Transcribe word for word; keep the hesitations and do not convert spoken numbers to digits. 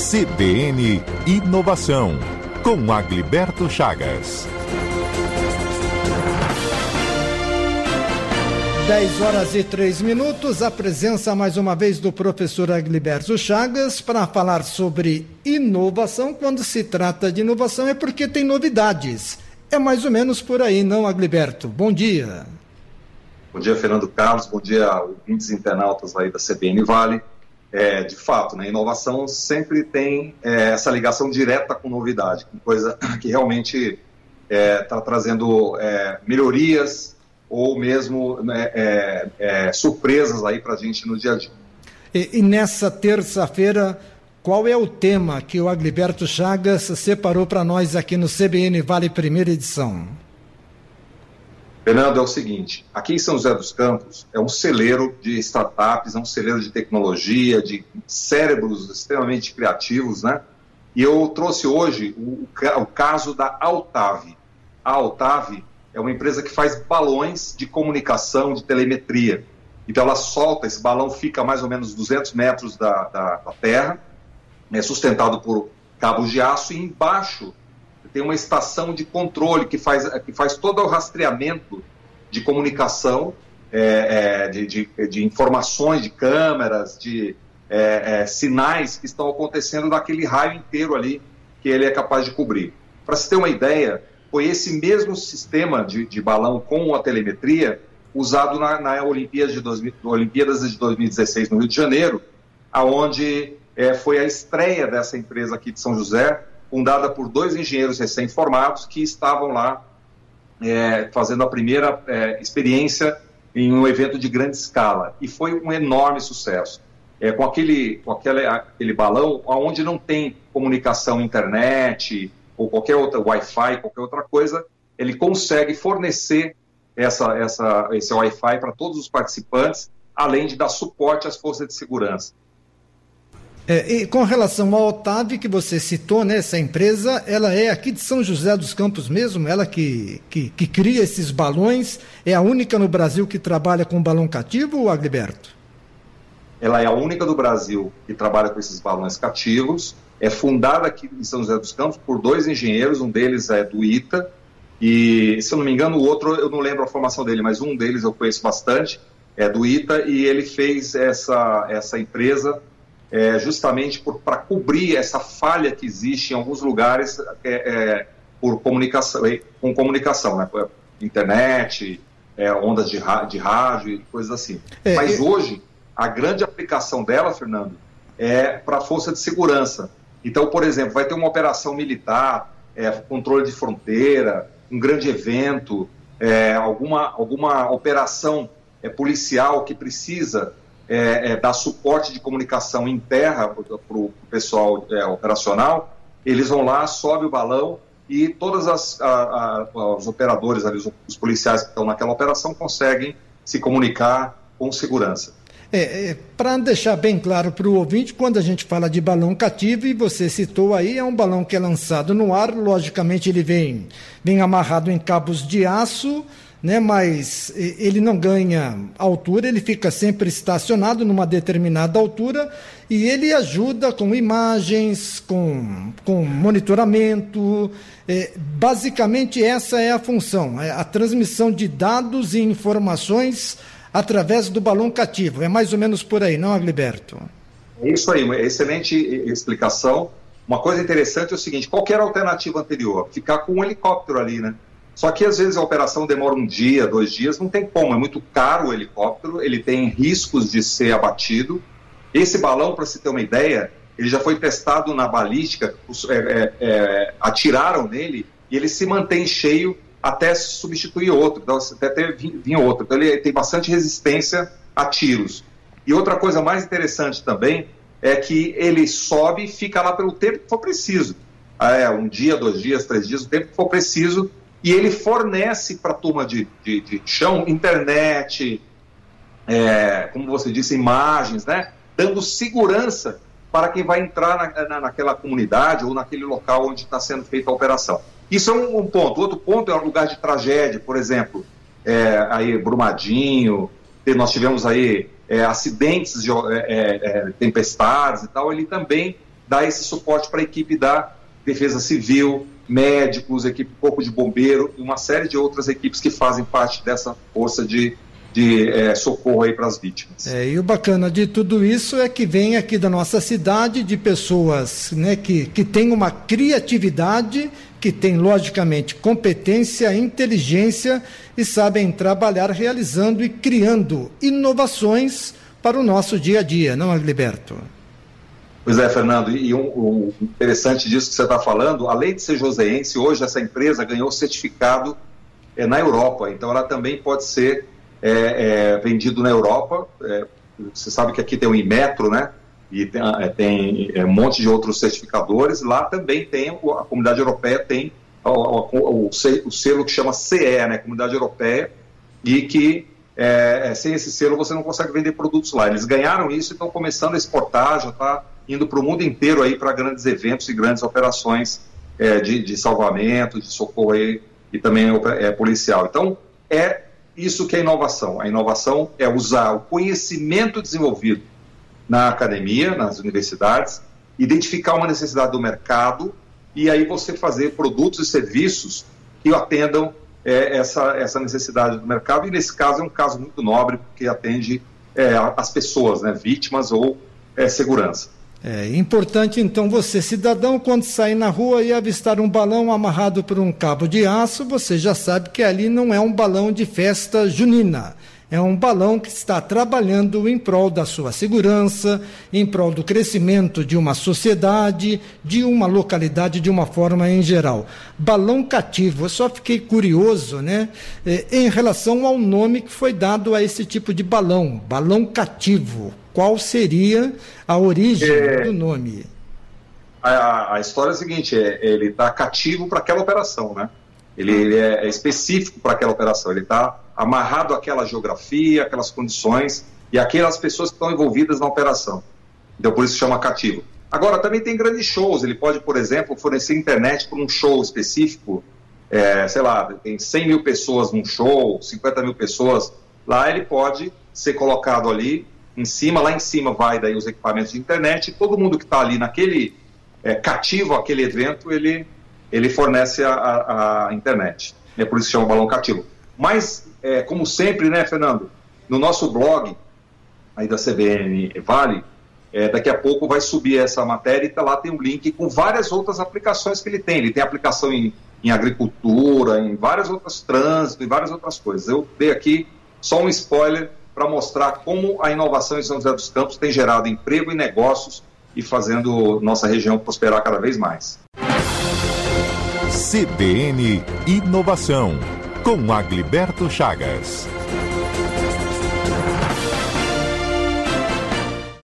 C B N Inovação, com Agliberto Chagas. dez horas e três minutos, a presença mais uma vez do professor Agliberto Chagas para falar sobre inovação. Quando se trata de inovação é porque tem novidades. É mais ou menos por aí, não, Agliberto? Bom dia. Bom dia, Fernando Carlos. Bom dia, ouvintes internautas aí da C B N Vale. É, de fato, né, inovação sempre tem é, essa ligação direta com novidade, com coisa que realmente está é, trazendo é, melhorias ou mesmo né, é, é, surpresas aí para a gente no dia a dia. E, e nessa terça-feira, qual é o tema que o Agliberto Chagas separou para nós aqui no C B N Vale primeira edição? Fernando, é o seguinte, aqui em São José dos Campos é um celeiro de startups, é um celeiro de tecnologia, de cérebros extremamente criativos, né? E eu trouxe hoje o, o caso da Altave. A Altave é uma empresa que faz balões de comunicação, de telemetria. Então ela solta, esse balão fica a mais ou menos duzentos metros da, da, da terra, é sustentado por cabos de aço, e embaixo tem uma estação de controle que faz, que faz todo o rastreamento de comunicação, é, é, de, de, de informações, de câmeras, de é, é, sinais que estão acontecendo naquele raio inteiro ali que ele é capaz de cobrir. Para se ter uma ideia, foi esse mesmo sistema de, de balão com a telemetria usado na, na Olimpíadas, de dois mil, Olimpíadas de dois mil e dezesseis no Rio de Janeiro, aonde é, foi a estreia dessa empresa aqui de São José, fundada por dois engenheiros recém-formados que estavam lá é, fazendo a primeira é, experiência em um evento de grande escala. E foi um enorme sucesso. É, com aquele, com aquele, aquele balão, onde não tem comunicação internet ou qualquer outra Wi-Fi, qualquer outra coisa, ele consegue fornecer essa, essa, esse Wi-Fi para todos os participantes, além de dar suporte às forças de segurança. É, e com relação à Altave, que você citou, né, essa empresa, ela é aqui de São José dos Campos mesmo, ela que, que, que cria esses balões, é a única no Brasil que trabalha com balão cativo, Agliberto? Ela é a única do Brasil que trabalha com esses balões cativos, é fundada aqui em São José dos Campos por dois engenheiros, um deles é do I T A, e se eu não me engano o outro, eu não lembro a formação dele, mas um deles eu conheço bastante, é do I T A, e ele fez essa, essa empresa É, justamente para cobrir essa falha que existe em alguns lugares é, é, por comunicação, com comunicação, né? Internet, é, ondas de, de rádio e coisas assim. É, Mas é... hoje, a grande aplicação dela, Fernando, é para a força de segurança. Então, por exemplo, vai ter uma operação militar, é, controle de fronteira, um grande evento, é, alguma, alguma operação é, policial que precisa É, é, dar suporte de comunicação em terra para o pessoal é, operacional, eles vão lá, sobe o balão e todos as, a, a, os operadores, ali, os, os policiais que estão naquela operação conseguem se comunicar com segurança. É, é, para deixar bem claro para o ouvinte, quando a gente fala de balão cativo, e você citou aí, é um balão que é lançado no ar, logicamente ele vem, vem amarrado em cabos de aço, né, mas ele não ganha altura, ele fica sempre estacionado numa determinada altura e ele ajuda com imagens, com, com monitoramento. É, basicamente essa é a função, é a transmissão de dados e informações através do balão cativo. É mais ou menos por aí, não, Agliberto? É isso aí, uma excelente explicação. Uma coisa interessante é o seguinte, qual que era a alternativa anterior? Ficar com um helicóptero ali, né? Só que às vezes a operação demora um dia, dois dias, não tem como, é muito caro o helicóptero, ele tem riscos de ser abatido. Esse balão, para se ter uma ideia, ele já foi testado na balística, é, é, é, atiraram nele e ele se mantém cheio até substituir outro, então, até ter, vir outro. Então ele tem bastante resistência a tiros. E outra coisa mais interessante também é que ele sobe e fica lá pelo tempo que for preciso. É, um dia, dois dias, três dias, o tempo que for preciso. E ele fornece para a turma de, de, de chão internet, é, como você disse, imagens, né? Dando segurança para quem vai entrar na, na, naquela comunidade ou naquele local onde está sendo feita a operação. Isso é um, um ponto. Outro ponto é um lugar de tragédia, por exemplo, é, aí Brumadinho, nós tivemos aí é, acidentes, de, é, é, tempestades e tal, ele também dar esse suporte para a equipe da Defesa Civil, médicos, equipe Corpo de Bombeiro e uma série de outras equipes que fazem parte dessa força de, de é, socorro aí para as vítimas. É, e o bacana de tudo isso é que vem aqui da nossa cidade de pessoas, né, que, que têm uma criatividade, que têm logicamente competência, inteligência e sabem trabalhar realizando e criando inovações para o nosso dia a dia, não, Agliberto? Pois é, Fernando, e um, um interessante disso que você está falando, além de ser joseense, hoje essa empresa ganhou certificado é, na Europa, então ela também pode ser é, é, vendido na Europa. É, você sabe que aqui tem o Inmetro, né, e tem, é, tem é, um monte de outros certificadores. Lá também tem, a Comunidade Europeia tem o, o, o, o selo que chama C E, né, Comunidade Europeia, e que é, sem esse selo você não consegue vender produtos lá. Eles ganharam isso e estão começando a exportar, já está indo para o mundo inteiro aí para grandes eventos e grandes operações é, de, de salvamento, de socorro aí, e também é, policial. Então, é isso que é inovação. A inovação é usar o conhecimento desenvolvido na academia, nas universidades, identificar uma necessidade do mercado e aí você fazer produtos e serviços que atendam é, essa, essa necessidade do mercado. E nesse caso é um caso muito nobre, porque atende é, as pessoas, né, vítimas ou é, segurança. É importante, então, você, cidadão, quando sair na rua e avistar um balão amarrado por um cabo de aço, você já sabe que ali não é um balão de festa junina. É um balão que está trabalhando em prol da sua segurança, em prol do crescimento de uma sociedade, de uma localidade, de uma forma em geral. Balão cativo. Eu só fiquei curioso, né, em relação ao nome que foi dado a esse tipo de balão, balão cativo. Qual seria a origem é, do nome? A, a história é a seguinte, é, ele está cativo para aquela operação, né? Ele, ele é, é específico para aquela operação, ele está amarrado àquela geografia, aquelas condições e aquelas pessoas que estão envolvidas na operação. Então, por isso chama cativo. Agora, também tem grandes shows, ele pode, por exemplo, fornecer internet para um show específico, é, sei lá, tem cem mil pessoas num show, cinquenta mil pessoas, lá ele pode ser colocado ali, em cima, lá em cima vai daí os equipamentos de internet e todo mundo que está ali naquele é, cativo àquele evento, ele, ele fornece a, a, a internet. É por isso que chama balão cativo. Mas, é, como sempre, né, Fernando, no nosso blog aí da C B N Vale, é, daqui a pouco vai subir essa matéria e tá, lá tem um link com várias outras aplicações que ele tem. Ele tem aplicação em, em agricultura, em várias outras trânsito, em várias outras coisas. Eu dei aqui só um spoiler para mostrar como a inovação em São José dos Campos tem gerado emprego e negócios e fazendo nossa região prosperar cada vez mais. C B N Inovação, com Agliberto Chagas.